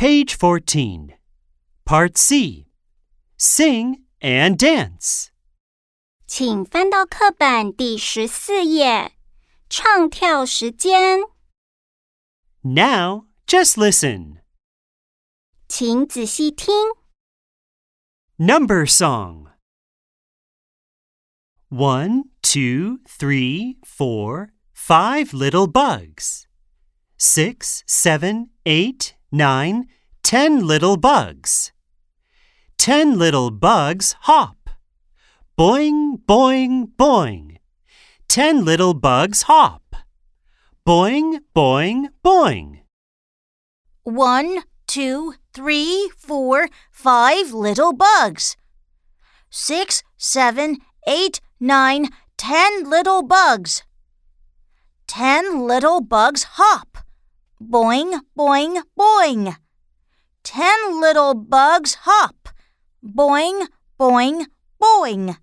Page 14. Part C. Sing and dance. 请翻到课本第14页，唱跳时间。 Now, just listen. 请仔细听。 Number song. 1, 2, 3, 4, 5 little bugs. 6, 7, 8, 9, 10 little bugs. 10 little bugs hop. Boing, boing, boing. 10 little bugs hop. Boing, boing, boing. 1, 2, 3, 4, 5 little bugs. 6, 7, 8, 9, 10 little bugs. 10 little bugs hop. Boing, boing, boing. 10 little bugs hop. Boing, boing, boing.